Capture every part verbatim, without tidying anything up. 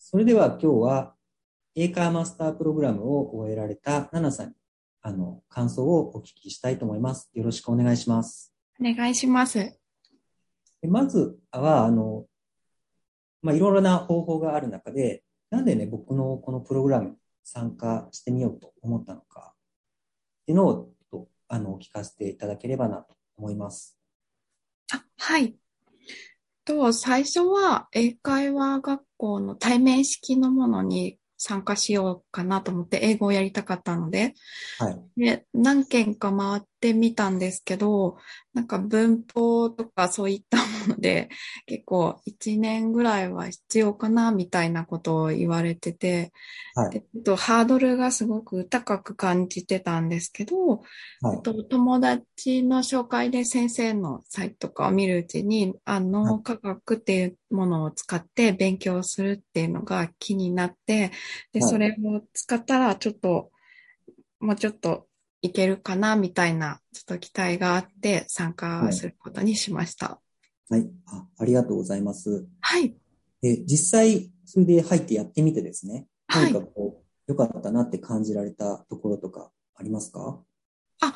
それでは今日は英会話マスタープログラムを終えられたナナさんにあの感想をお聞きしたいと思います。よろしくお願いします。 お願いします。 でまずはあの、まあ、いろいろな方法がある中で、なんでね、僕のこのプログラムに参加してみようと思ったのかっていうのをとあのお聞かせていただければなと思います。 あ、はい。と、最初は英会話学校の対面式のものに参加しようかなと思って英語をやりたかったので、 はい。 で、何件か回ってみたんですけど、なんか文法とかそういったもので、結構いちねんぐらいは必要かなみたいなことを言われてて、 はい。 えっと、ハードルがすごく高く感じてたんですけど、 はい。 えっと、友達の紹介で先生のサイトとかを見るうちに、あはい。 の科学っていうものを使って勉強するっていうのが気になって、で、 はい。 それを使ったらちょっと、もうちょっといけるかなみたいな、ちょっと期待があって参加すはい。 ることにしました。 はい。あ、ありがとうございます。 はい。 で、実際、それで入ってやってみてですね、何かはい。 こう、良かったなって感じられたところとかありますか？ あ、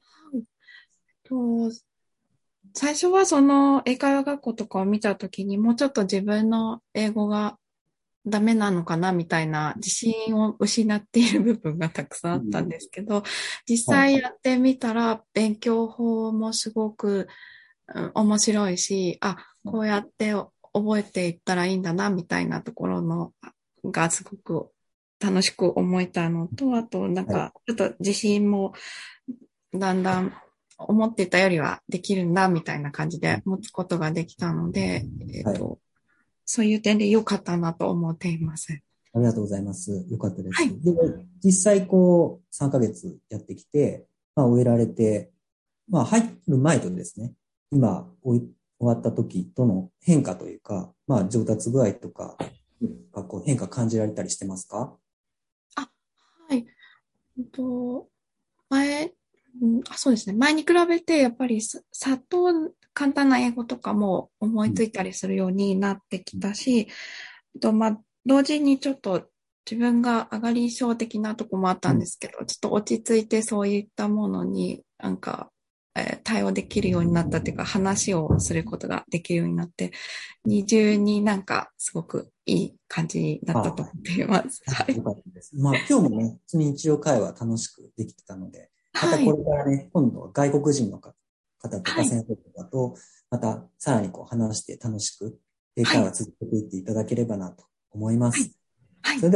と、最初はその英会話学校とかを見たときにもうちょっと自分の英語がダメなのかなみたいな自信を失っている部分がたくさんあったんうん。 ですけど、実はい。 際やってみたら勉強法もすごく、うん、面白いし、あ、こうやって覚えていったらいいんだなみたいなところのがすごく楽しく思えたのと、あとなんはい。 かちょっと自信もだんだん思っていたよりはできるんだみたいな感じで持つことができたので、えっはい。 と、そういう点で良かったなと思っています。 ありがとうございます。よかったです。 はい。 で、実際こう、さんかげつやってきて、まあ、終えられて、まあ、入る前とですね、今、終い終わった時との変化というか、まあ、上達具合とか、がこう変化感じられたりしてますか？ あ、はい。えっと、前、うんあ、そうですね。前に比べて、やっぱりさ、さっと簡単な英語とかも思うん。 いついたりするようになってきたし、あと、まあ、同時にちょっと自分が上がり症的なとこもあったうん。 んですけど、ちょっと落ち着いてそういったものになんか、えー対応できるようになったっていうか、話をすることができるようになって、二重になんかすごくいい感じになったと思あ、 っています。 あ、 はい。 よかったです。まあ、今日もね、普通に日常会話楽しくできてたので、またこはい。 れからね、今度は外国人の方方とはい。 か先生とかと、またさらにこう話して楽しく英はい。 会話続けていっていただければなと思いまはい。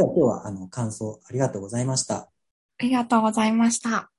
す。 はい。 それでは今日はあの感想ありがとうございました。 ありがとうございました。